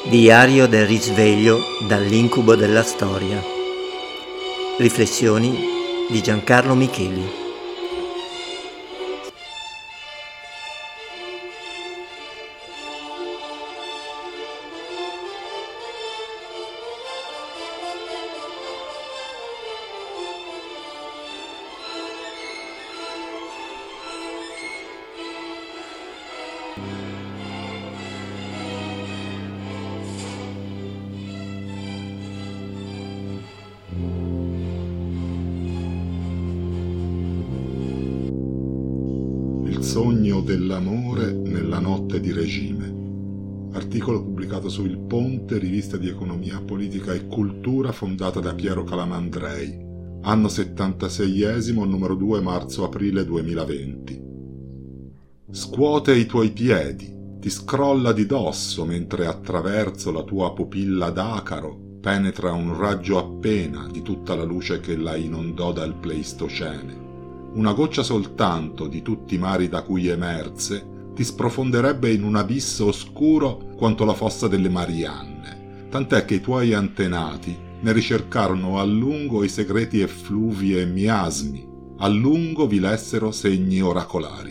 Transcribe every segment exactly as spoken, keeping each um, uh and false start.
Diario del risveglio dall'incubo della storia. Riflessioni di Giancarlo Micheli. Il sogno dell'amore nella notte di regime. Articolo pubblicato su Il Ponte, rivista di economia, politica e cultura fondata da Piero Calamandrei. Anno settantaseiesimo, numero due, marzo-aprile duemilaventi. Scuote i tuoi piedi, ti scrolla di dosso mentre attraverso la tua pupilla d'acaro penetra un raggio appena di tutta la luce che la inondò dal Pleistocene. Una goccia soltanto di tutti i mari da cui emerse ti sprofonderebbe in un abisso oscuro quanto la fossa delle Marianne, tant'è che i tuoi antenati ne ricercarono a lungo i segreti effluvi e miasmi, a lungo vi lessero segni oracolari.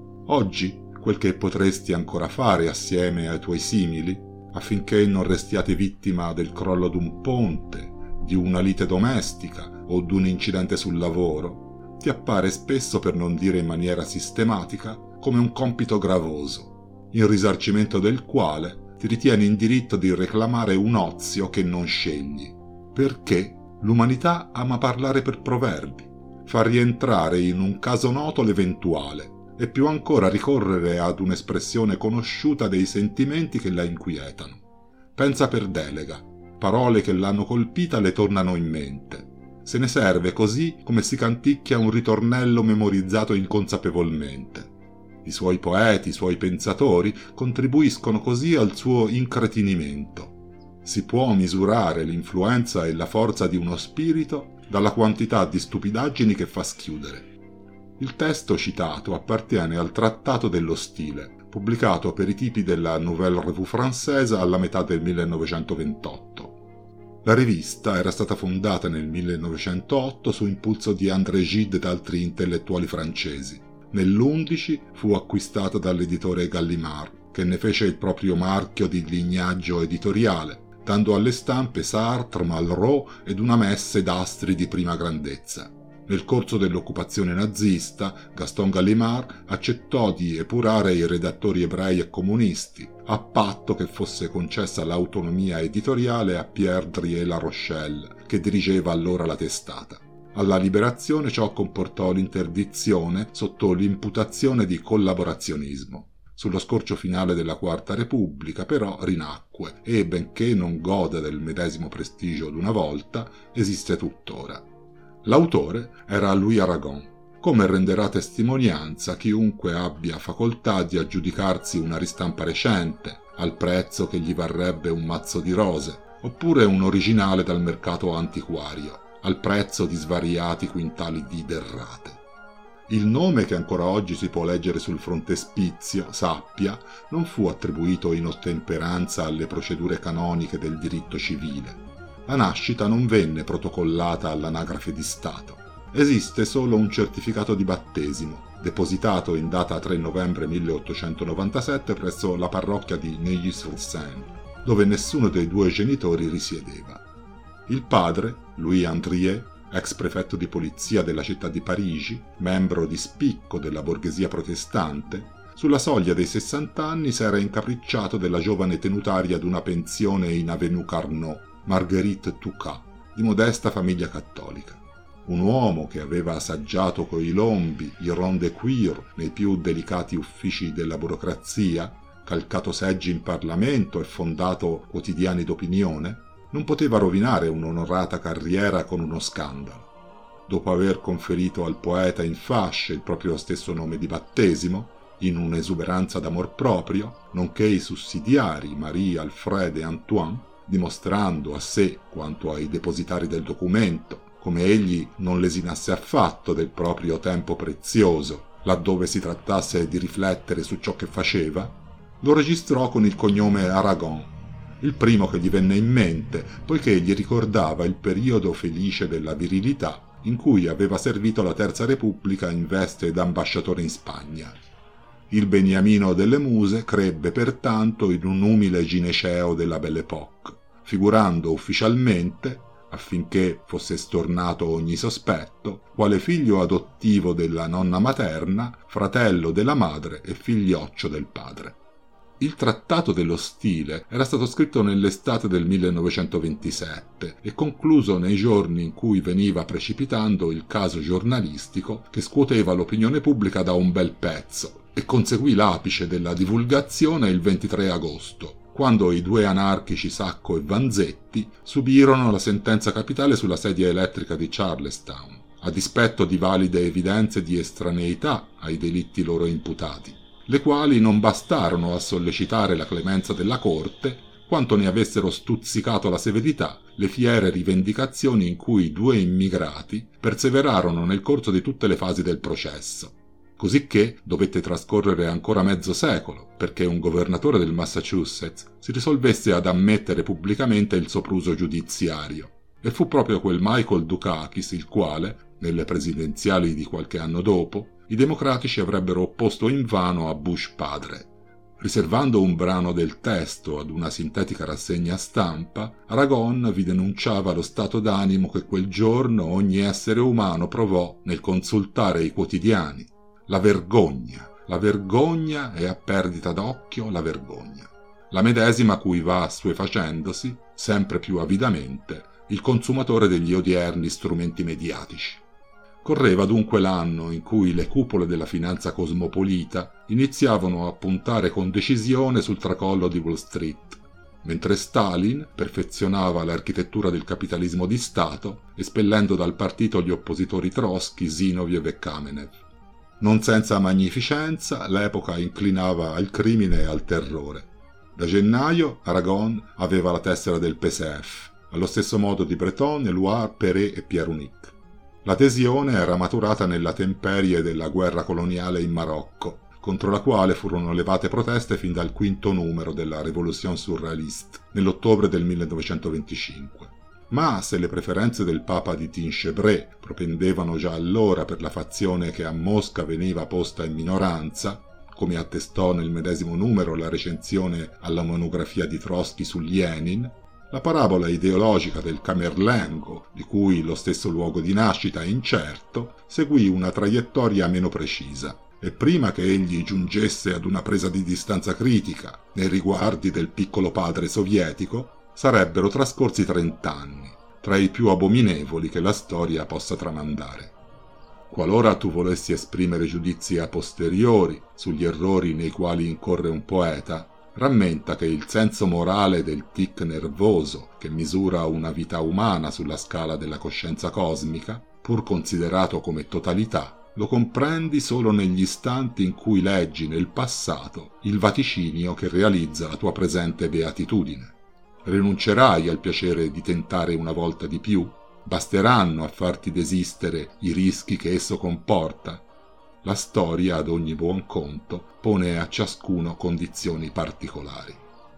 Oggi, quel che potresti ancora fare assieme ai tuoi simili, affinché non restiate vittima del crollo d'un ponte, di una lite domestica o d'un incidente sul lavoro, ti appare spesso, per non dire in maniera sistematica, come un compito gravoso, in risarcimento del quale ti ritieni in diritto di reclamare un ozio che non scegli, perché l'umanità ama parlare per proverbi, far rientrare in un caso noto l'eventuale e più ancora ricorrere ad un'espressione conosciuta dei sentimenti che la inquietano. Pensa per delega, parole che l'hanno colpita le tornano in mente. Se ne serve così come si canticchia un ritornello memorizzato inconsapevolmente. I suoi poeti, i suoi pensatori contribuiscono così al suo incretinimento. Si può misurare l'influenza e la forza di uno spirito dalla quantità di stupidaggini che fa schiudere. Il testo citato appartiene al Trattato dello Stile, pubblicato per i tipi della Nouvelle Revue Française alla metà del millenovecentoventotto. La rivista era stata fondata nel millenovecentootto su impulso di André Gide ed altri intellettuali francesi. Nell'undici fu acquistata dall'editore Gallimard, che ne fece il proprio marchio di lignaggio editoriale, dando alle stampe Sartre, Malraux ed una messe d'astri di prima grandezza. Nel corso dell'occupazione nazista, Gaston Gallimard accettò di epurare i redattori ebrei e comunisti, a patto che fosse concessa l'autonomia editoriale a Pierre Drie-La Rochelle, che dirigeva allora la testata. Alla liberazione ciò comportò l'interdizione sotto l'imputazione di collaborazionismo. Sullo scorcio finale della Quarta Repubblica, però, rinacque e, benché non gode del medesimo prestigio d'una volta, esiste tuttora. L'autore era Louis Aragon, come renderà testimonianza chiunque abbia facoltà di aggiudicarsi una ristampa recente, al prezzo che gli varrebbe un mazzo di rose, oppure un originale dal mercato antiquario, al prezzo di svariati quintali di derrate. Il nome che ancora oggi si può leggere sul frontespizio, sappia, non fu attribuito in ottemperanza alle procedure canoniche del diritto civile. La nascita non venne protocollata all'anagrafe di Stato. Esiste solo un certificato di battesimo, depositato in data tre novembre milleottocentonovantasette presso la parrocchia di Neuilly-sur-Seine, dove nessuno dei due genitori risiedeva. Il padre, Louis Andrier, ex prefetto di polizia della città di Parigi, membro di spicco della borghesia protestante, sulla soglia dei sessanta anni s'era incapricciato della giovane tenutaria d'una pensione in Avenue Carnot, Marguerite Toucat, di modesta famiglia cattolica. Un uomo che aveva assaggiato coi lombi i ronde de cuir nei più delicati uffici della burocrazia, calcato seggi in Parlamento e fondato quotidiani d'opinione, non poteva rovinare un'onorata carriera con uno scandalo. Dopo aver conferito al poeta in fasce il proprio stesso nome di battesimo, in un'esuberanza d'amor proprio, nonché i sussidiari Marie, Alfred e Antoine, dimostrando a sé quanto ai depositari del documento come egli non lesinasse affatto del proprio tempo prezioso, laddove si trattasse di riflettere su ciò che faceva, lo registrò con il cognome Aragon il primo che gli venne in mente, poiché gli ricordava il periodo felice della virilità in cui aveva servito la Terza Repubblica in veste d'ambasciatore in Spagna. Il beniamino delle muse crebbe pertanto in un umile gineceo della Belle Époque, figurando ufficialmente, affinché fosse stornato ogni sospetto, quale figlio adottivo della nonna materna, fratello della madre e figlioccio del padre. Il Trattato dello Stile era stato scritto nell'estate del millenovecentoventisette e concluso nei giorni in cui veniva precipitando il caso giornalistico che scuoteva l'opinione pubblica da un bel pezzo e conseguì l'apice della divulgazione il ventitré agosto, quando i due anarchici Sacco e Vanzetti subirono la sentenza capitale sulla sedia elettrica di Charlestown, a dispetto di valide evidenze di estraneità ai delitti loro imputati, le quali non bastarono a sollecitare la clemenza della Corte, quanto ne avessero stuzzicato la severità le fiere rivendicazioni in cui i due immigrati perseverarono nel corso di tutte le fasi del processo. Cosicché dovette trascorrere ancora mezzo secolo perché un governatore del Massachusetts si risolvesse ad ammettere pubblicamente il sopruso giudiziario. E fu proprio quel Michael Dukakis il quale, nelle presidenziali di qualche anno dopo, i democratici avrebbero opposto invano a Bush padre. Riservando un brano del testo ad una sintetica rassegna stampa, Aragon vi denunciava lo stato d'animo che quel giorno ogni essere umano provò nel consultare i quotidiani. La vergogna, la vergogna e a perdita d'occhio la vergogna. La medesima cui va assuefacendosi, sempre più avidamente, il consumatore degli odierni strumenti mediatici. Correva dunque l'anno in cui le cupole della finanza cosmopolita iniziavano a puntare con decisione sul tracollo di Wall Street, mentre Stalin perfezionava l'architettura del capitalismo di Stato, espellendo dal partito gli oppositori Trotsky, Zinoviev e Kamenev. Non senza magnificenza, l'epoca inclinava al crimine e al terrore. Da gennaio Aragon aveva la tessera del P S F, allo stesso modo di Breton, Éluard, Perret e Pierre Unique. L'adesione era maturata nella temperie della guerra coloniale in Marocco, contro la quale furono levate proteste fin dal quinto numero della Révolution surréaliste, nell'ottobre del millenovecentoventicinque. Ma se le preferenze del Papa di Tinchebray propendevano già allora per la fazione che a Mosca veniva posta in minoranza, come attestò nel medesimo numero la recensione alla monografia di Trotsky su Lenin, la parabola ideologica del Camerlengo, di cui lo stesso luogo di nascita è incerto, seguì una traiettoria meno precisa, e prima che egli giungesse ad una presa di distanza critica nei riguardi del piccolo padre sovietico, sarebbero trascorsi trent'anni, tra i più abominevoli che la storia possa tramandare. Qualora tu volessi esprimere giudizi a posteriori sugli errori nei quali incorre un poeta, rammenta che il senso morale del tic nervoso che misura una vita umana sulla scala della coscienza cosmica, pur considerato come totalità, lo comprendi solo negli istanti in cui leggi nel passato il vaticinio che realizza la tua presente beatitudine. Rinuncerai al piacere di tentare una volta di più? Basteranno a farti desistere i rischi che esso comporta? La storia, ad ogni buon conto, pone a ciascuno condizioni particolari.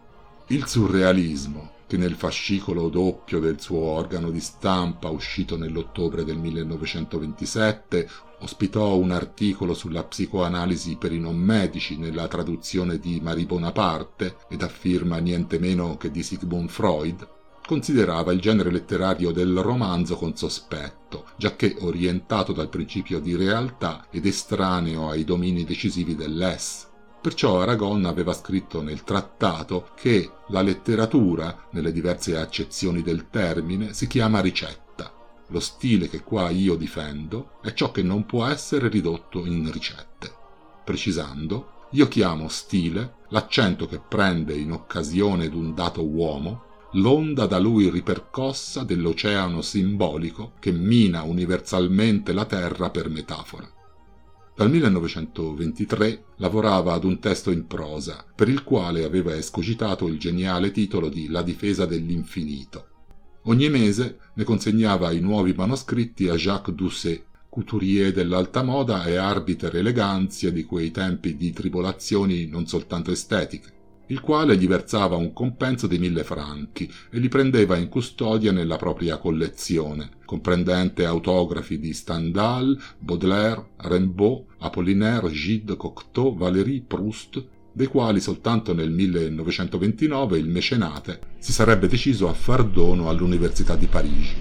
Il surrealismo, che nel fascicolo doppio del suo organo di stampa uscito nell'ottobre del millenovecentoventisette ospitò un articolo sulla psicoanalisi per i non medici nella traduzione di Marie Bonaparte ed affirma niente meno che di Sigmund Freud, considerava il genere letterario del romanzo con sospetto, giacché orientato dal principio di realtà ed estraneo ai domini decisivi dell'ess. Perciò Aragon aveva scritto nel trattato che la letteratura, nelle diverse accezioni del termine, si chiama ricetta. Lo stile che qua io difendo è ciò che non può essere ridotto in ricette. Precisando, io chiamo stile l'accento che prende in occasione d'un dato uomo l'onda da lui ripercossa dell'oceano simbolico che mina universalmente la terra per metafora. Dal millenovecentoventitré lavorava ad un testo in prosa, per il quale aveva escogitato il geniale titolo di La difesa dell'infinito. Ogni mese ne consegnava i nuovi manoscritti a Jacques Doucet, couturier dell'alta moda e arbiter eleganzia di quei tempi di tribolazioni non soltanto estetiche. il quale gli versava un compenso di mille franchi e li prendeva in custodia nella propria collezione, comprendente autografi di Stendhal, Baudelaire, Rimbaud, Apollinaire, Gide, Cocteau, Valéry, Proust, dei quali soltanto nel millenovecentoventinove il mecenate si sarebbe deciso a far dono all'Università di Parigi.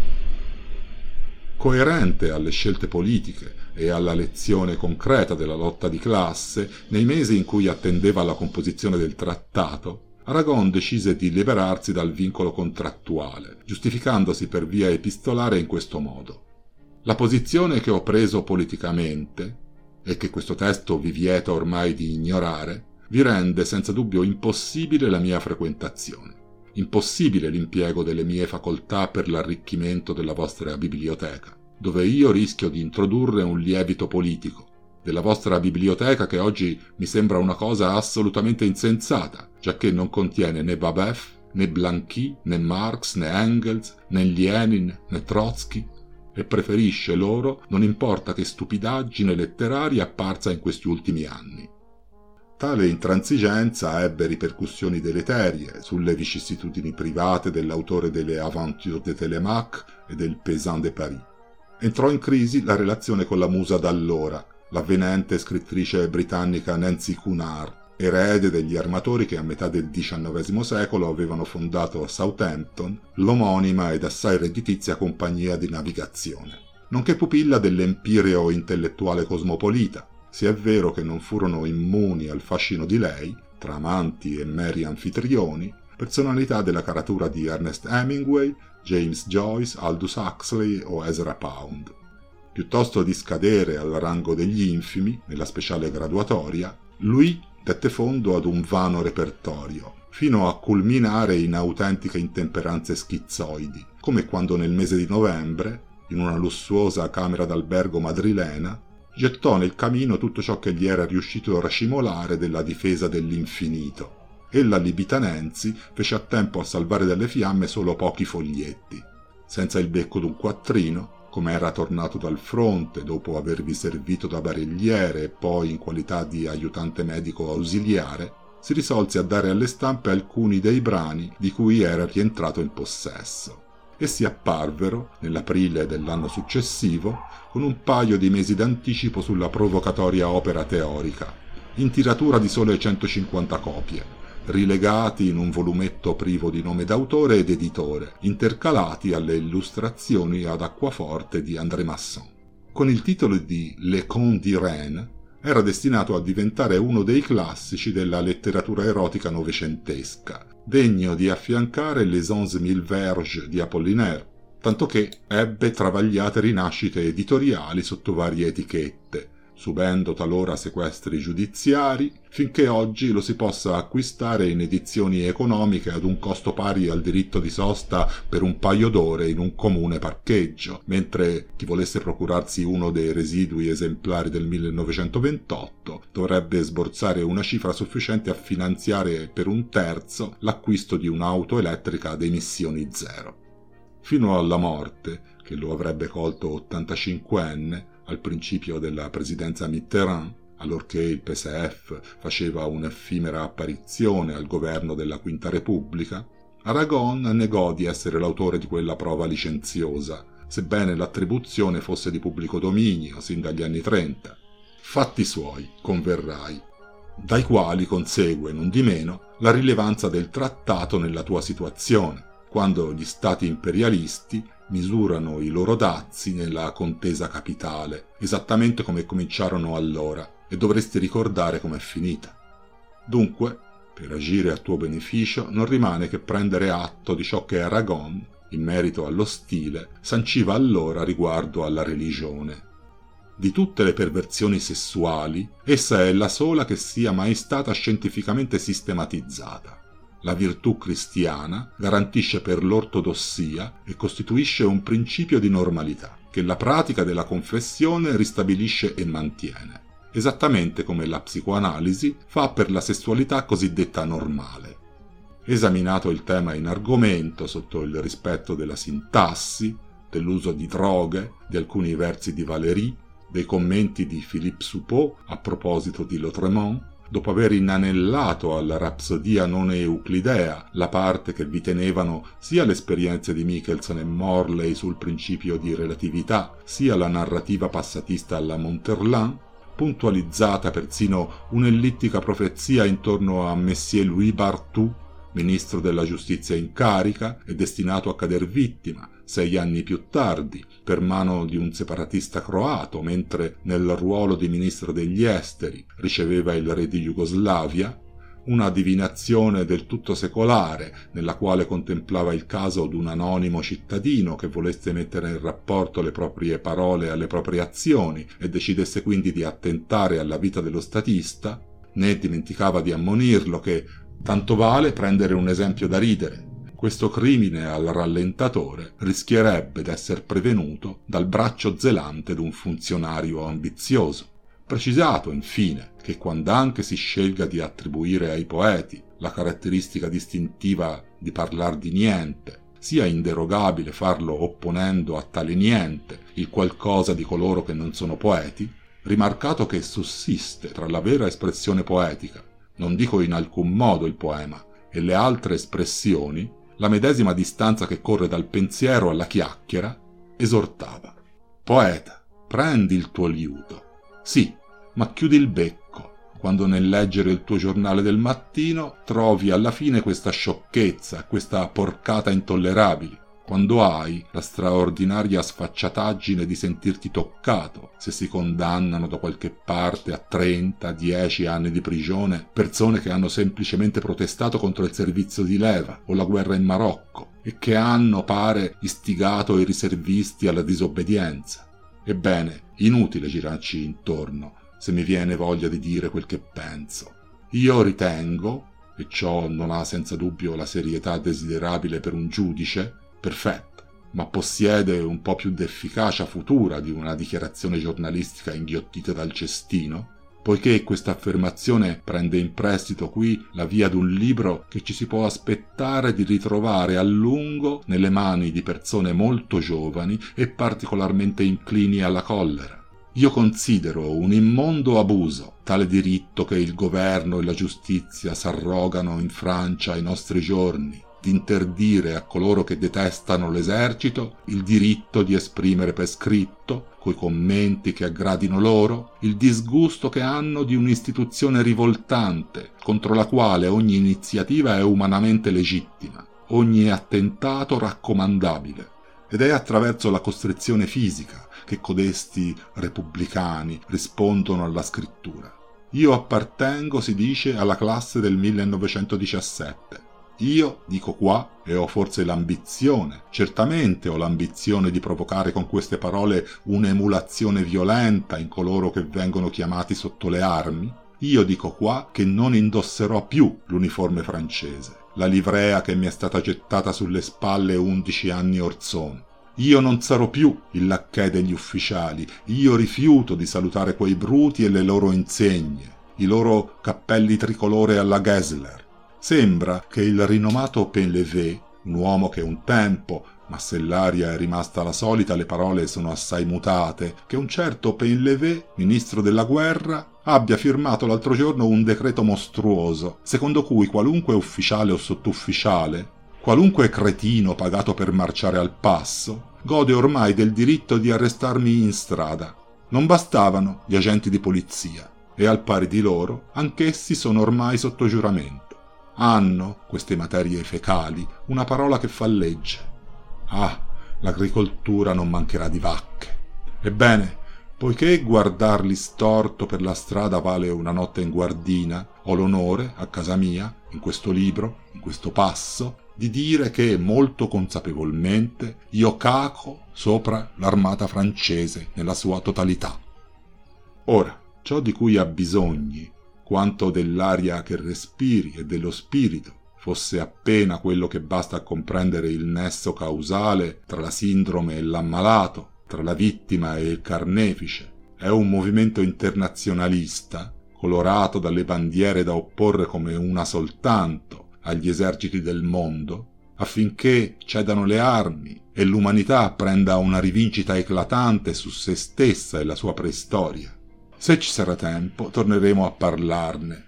Coerente alle scelte politiche e alla lezione concreta della lotta di classe, nei mesi in cui attendeva la composizione del trattato, Aragon decise di liberarsi dal vincolo contrattuale, giustificandosi per via epistolare in questo modo. La posizione che ho preso politicamente, e che questo testo vi vieta ormai di ignorare, vi rende senza dubbio impossibile la mia frequentazione, impossibile l'impiego delle mie facoltà per l'arricchimento della vostra biblioteca, dove io rischio di introdurre un lievito politico, della vostra biblioteca che oggi mi sembra una cosa assolutamente insensata, giacché non contiene né Babeuf, né Blanqui, né Marx, né Engels, né Lenin, né Trotsky, e preferisce loro non importa che stupidaggine letteraria apparsa in questi ultimi anni. Tale intransigenza ebbe ripercussioni deleterie sulle vicissitudini private dell'autore delle Aventures de Télémaque e del Paysan de Paris. Entrò in crisi la relazione con la musa d'allora, l'avvenente scrittrice britannica Nancy Cunard, erede degli armatori che a metà del diciannovesimo secolo avevano fondato a Southampton l'omonima ed assai redditizia compagnia di navigazione, nonché pupilla dell'empireo intellettuale cosmopolita, se è vero che non furono immuni al fascino di lei, tra amanti e meri anfitrioni, personalità della caratura di Ernest Hemingway, James Joyce, Aldous Huxley o Ezra Pound. Piuttosto di scadere al rango degli infimi, nella speciale graduatoria, lui dette fondo ad un vano repertorio, fino a culminare in autentiche intemperanze schizzoidi, come quando nel mese di novembre, in una lussuosa camera d'albergo madrilena, gettò nel camino tutto ciò che gli era riuscito a racimolare della difesa dell'infinito, e la Libitanensi fece a tempo a salvare dalle fiamme solo pochi foglietti, senza il becco d'un quattrino, come era tornato dal fronte dopo avervi servito da barelliere e poi in qualità di aiutante medico ausiliare, si risolse a dare alle stampe alcuni dei brani di cui era rientrato in possesso. Essi apparvero, nell'aprile dell'anno successivo, con un paio di mesi d'anticipo sulla provocatoria opera teorica, in tiratura di sole centocinquanta copie, rilegati in un volumetto privo di nome d'autore ed editore, intercalati alle illustrazioni ad acquaforte di André Masson. Con il titolo di Le Contes d'Irène era destinato a diventare uno dei classici della letteratura erotica novecentesca, degno di affiancare Les onze mille verges di Apollinaire, tanto che ebbe travagliate rinascite editoriali sotto varie etichette, subendo talora sequestri giudiziari, finché oggi lo si possa acquistare in edizioni economiche ad un costo pari al diritto di sosta per un paio d'ore in un comune parcheggio, mentre chi volesse procurarsi uno dei residui esemplari del millenovecentoventotto dovrebbe sborsare una cifra sufficiente a finanziare per un terzo l'acquisto di un'auto elettrica ad emissioni zero. Fino alla morte, che lo avrebbe colto ottantacinquenne, al principio della presidenza Mitterrand, allorché il P S F faceva un'effimera apparizione al governo della Quinta Repubblica, Aragon negò di essere l'autore di quella prova licenziosa, sebbene l'attribuzione fosse di pubblico dominio sin dagli anni trenta. Fatti suoi, converrai, dai quali consegue, non di meno, la rilevanza del trattato nella tua situazione, quando gli stati imperialisti misurano i loro dazi nella contesa capitale, esattamente come cominciarono allora, e dovresti ricordare com'è finita. Dunque, per agire a tuo beneficio, non rimane che prendere atto di ciò che Aragon, in merito allo stile, sanciva allora riguardo alla religione. Di tutte le perversioni sessuali, essa è la sola che sia mai stata scientificamente sistematizzata. La virtù cristiana garantisce per l'ortodossia e costituisce un principio di normalità, che la pratica della confessione ristabilisce e mantiene, esattamente come la psicoanalisi fa per la sessualità cosiddetta normale. Esaminato il tema in argomento sotto il rispetto della sintassi, dell'uso di droghe, di alcuni versi di Valéry, dei commenti di Philippe Soupault a proposito di Lautréamont, dopo aver inanellato alla rapsodia non euclidea la parte che vi tenevano sia le esperienze di Michelson e Morley sul principio di relatività, sia la narrativa passatista alla Monterland, puntualizzata persino un'ellittica profezia intorno a Messier Louis Barthou, ministro della giustizia in carica e destinato a cader vittima sei anni più tardi per mano di un separatista croato, mentre nel ruolo di ministro degli esteri riceveva il re di Jugoslavia, una divinazione del tutto secolare nella quale contemplava il caso di un anonimo cittadino che volesse mettere in rapporto le proprie parole alle proprie azioni e decidesse quindi di attentare alla vita dello statista, né dimenticava di ammonirlo che tanto vale prendere un esempio da ridere. Questo crimine al rallentatore rischierebbe d'essere prevenuto dal braccio zelante d'un funzionario ambizioso. Precisato, infine, che quand'anche si scelga di attribuire ai poeti la caratteristica distintiva di parlar di niente, sia inderogabile farlo opponendo a tale niente il qualcosa di coloro che non sono poeti, rimarcato che sussiste tra la vera espressione poetica, non dico in alcun modo il poema, e le altre espressioni, la medesima distanza che corre dal pensiero alla chiacchiera, esortava: «Poeta, prendi il tuo liuto. Sì, ma chiudi il becco quando nel leggere il tuo giornale del mattino trovi alla fine questa sciocchezza, questa porcata intollerabili, quando hai la straordinaria sfacciataggine di sentirti toccato se si condannano da qualche parte a trenta, dieci anni di prigione persone che hanno semplicemente protestato contro il servizio di leva o la guerra in Marocco e che hanno, pare, istigato i riservisti alla disobbedienza. Ebbene, inutile girarci intorno se mi viene voglia di dire quel che penso. Io ritengo, e ciò non ha senza dubbio la serietà desiderabile per un giudice, perfetto, ma possiede un po' più d'efficacia futura di una dichiarazione giornalistica inghiottita dal cestino, poiché questa affermazione prende in prestito qui la via d'un libro che ci si può aspettare di ritrovare a lungo nelle mani di persone molto giovani e particolarmente inclini alla collera. Io considero un immondo abuso tale diritto che il governo e la giustizia s'arrogano in Francia ai nostri giorni, di interdire a coloro che detestano l'esercito il diritto di esprimere per scritto, coi commenti che aggradino loro, il disgusto che hanno di un'istituzione rivoltante, contro la quale ogni iniziativa è umanamente legittima, ogni attentato raccomandabile. Ed è attraverso la costrizione fisica che codesti repubblicani rispondono alla scrittura. Io appartengo, si dice, alla classe del millenovecentodiciassette. Io dico qua, e ho forse l'ambizione, certamente ho l'ambizione di provocare con queste parole un'emulazione violenta in coloro che vengono chiamati sotto le armi, io dico qua che non indosserò più l'uniforme francese, la livrea che mi è stata gettata sulle spalle undici anni orsono. Io non sarò più il lacchè degli ufficiali, io rifiuto di salutare quei bruti e le loro insegne, i loro cappelli tricolore alla Gessler. Sembra che il rinomato Painlevé, un uomo che un tempo, ma se l'aria è rimasta la solita le parole sono assai mutate, che un certo Painlevé, ministro della guerra, abbia firmato l'altro giorno un decreto mostruoso, secondo cui qualunque ufficiale o sottufficiale, qualunque cretino pagato per marciare al passo, gode ormai del diritto di arrestarmi in strada. Non bastavano gli agenti di polizia, e al pari di loro, anch'essi sono ormai sotto giuramento. Hanno, queste materie fecali, una parola che fa legge. Ah, l'agricoltura non mancherà di vacche. Ebbene, poiché guardarli storto per la strada vale una notte in guardina, ho l'onore, a casa mia, in questo libro, in questo passo, di dire che molto consapevolmente io caco sopra l'armata francese nella sua totalità. Ora, ciò di cui abbisogni, quanto dell'aria che respiri e dello spirito, fosse appena quello che basta a comprendere il nesso causale tra la sindrome e l'ammalato, tra la vittima e il carnefice, è un movimento internazionalista, colorato dalle bandiere da opporre come una soltanto agli eserciti del mondo, affinché cedano le armi e l'umanità prenda una rivincita eclatante su se stessa e la sua preistoria. Se ci sarà tempo, torneremo a parlarne,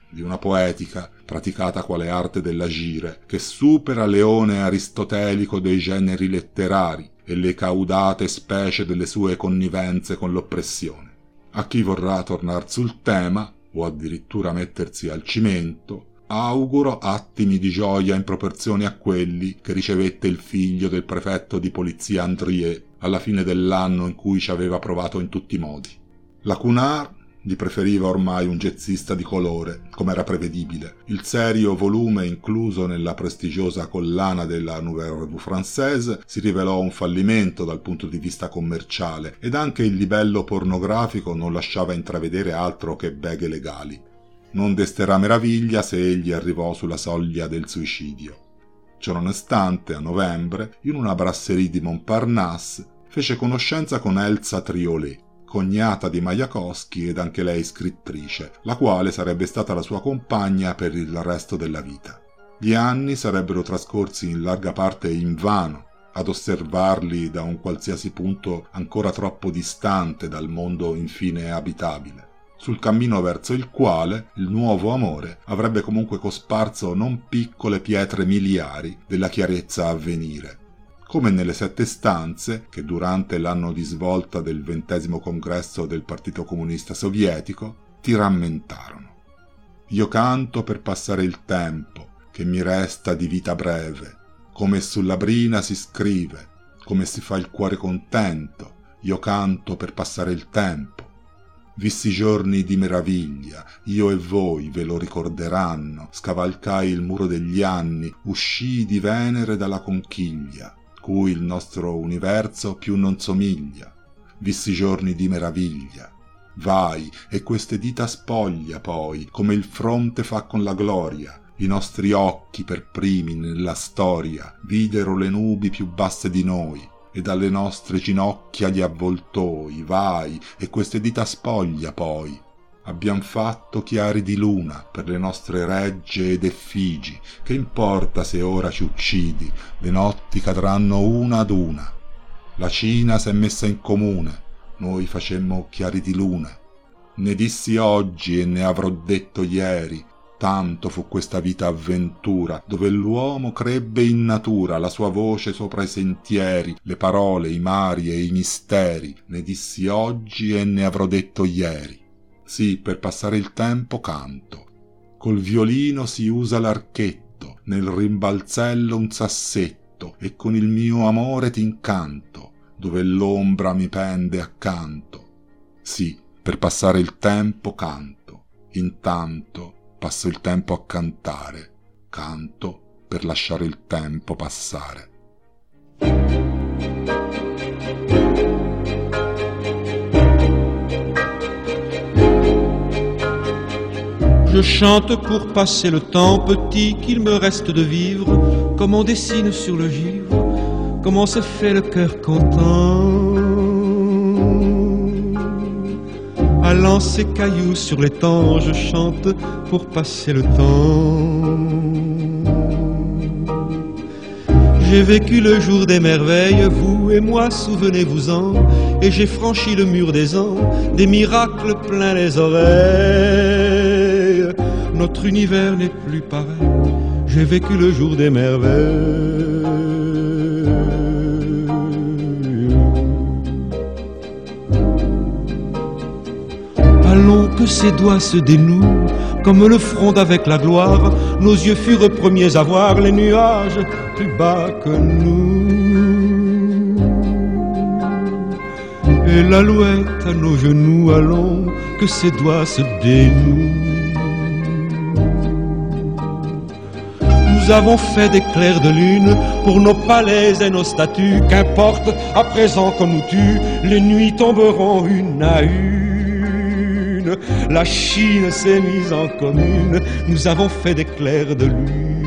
di una poetica praticata quale arte dell'agire, che supera l'eone aristotelico dei generi letterari e le caudate specie delle sue connivenze con l'oppressione. A chi vorrà tornar sul tema, o addirittura mettersi al cimento, auguro attimi di gioia in proporzione a quelli che ricevette il figlio del prefetto di polizia Andrieux alla fine dell'anno in cui ci aveva provato in tutti i modi. La Cunard gli preferiva ormai un jazzista di colore, come era prevedibile. Il serio volume incluso nella prestigiosa collana della Nouvelle Revue Française si rivelò un fallimento dal punto di vista commerciale ed anche il livello pornografico non lasciava intravedere altro che beghe legali. Non desterà meraviglia se egli arrivò sulla soglia del suicidio. Ciononostante, a novembre, in una brasserie di Montparnasse, fece conoscenza con Elsa Triolet, cognata di Majakovsky ed anche lei scrittrice, la quale sarebbe stata la sua compagna per il resto della vita. Gli anni sarebbero trascorsi in larga parte invano, ad osservarli da un qualsiasi punto ancora troppo distante dal mondo infine abitabile, sul cammino verso il quale il nuovo amore avrebbe comunque cosparso non piccole pietre miliari della chiarezza a venire, come nelle sette stanze che durante l'anno di svolta del ventesimo congresso del Partito Comunista Sovietico ti rammentarono. Io canto per passare il tempo, che mi resta di vita breve, come sulla brina si scrive, come si fa il cuore contento, io canto per passare il tempo. Vissi giorni di meraviglia, io e voi ve lo ricorderanno, scavalcai il muro degli anni, uscii di Venere dalla conchiglia, cui il nostro universo più non somiglia. Vissi giorni di meraviglia. Vai, e queste dita spoglia poi, come il fronte fa con la gloria. I nostri occhi per primi nella storia videro le nubi più basse di noi, e dalle nostre ginocchia gli avvoltoi. Vai, e queste dita spoglia poi. Abbiam fatto chiari di luna per le nostre regge ed effigi, che importa se ora ci uccidi, le notti cadranno una ad una. La Cina s'è messa in comune, noi facemmo chiari di luna. Ne dissi oggi e ne avrò detto ieri, tanto fu questa vita avventura, dove l'uomo crebbe in natura la sua voce sopra i sentieri, le parole, i mari e i misteri. Ne dissi oggi e ne avrò detto ieri. Sì, per passare il tempo canto. Col violino si usa l'archetto, nel rimbalzello un sassetto, e con il mio amore t'incanto, dove l'ombra mi pende accanto. Sì, per passare il tempo canto. Intanto passo il tempo a cantare, canto per lasciare il tempo passare. Je chante pour passer le temps petit qu'il me reste de vivre, comme on dessine sur le givre, comme on se fait le cœur content. Allant ses cailloux sur l'étang, je chante pour passer le temps. J'ai vécu le jour des merveilles, vous et moi, souvenez-vous-en, et j'ai franchi le mur des ans, des miracles plein les oreilles. Notre univers n'est plus pareil, j'ai vécu le jour des merveilles. Allons que ses doigts se dénouent, comme le front avec la gloire, nos yeux furent premiers à voir les nuages plus bas que nous. Et l'alouette à nos genoux, allons que ses doigts se dénouent. Nous avons fait des clairs de lune pour nos palais et nos statues, qu'importe à présent qu'on nous tue, les nuits tomberont une à une. La Chine s'est mise en commune, nous avons fait des clairs de lune.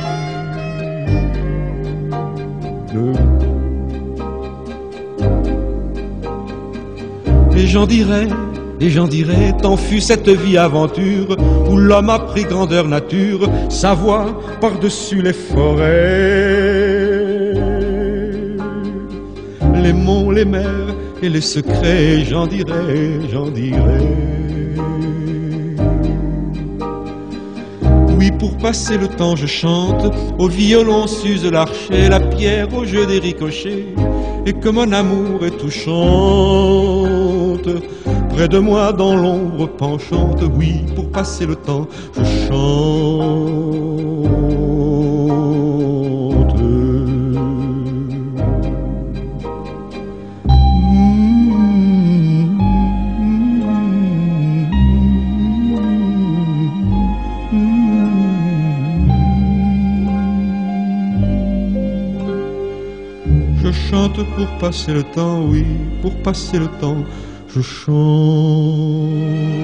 Et j'en dirais, et j'en dirais, tant fut cette vie aventure, où l'homme a pris grandeur nature, sa voix par-dessus les forêts. Les monts, les mers et les secrets, j'en dirais, j'en dirais. Oui, pour passer le temps, je chante. Au violon s'use l'archet, la pierre au jeu des ricochets. Et que mon amour est touchante. Près de moi, dans l'ombre penchante, oui, pour passer le temps, je chante. Je chante pour passer le temps, oui, pour passer le temps, je chante.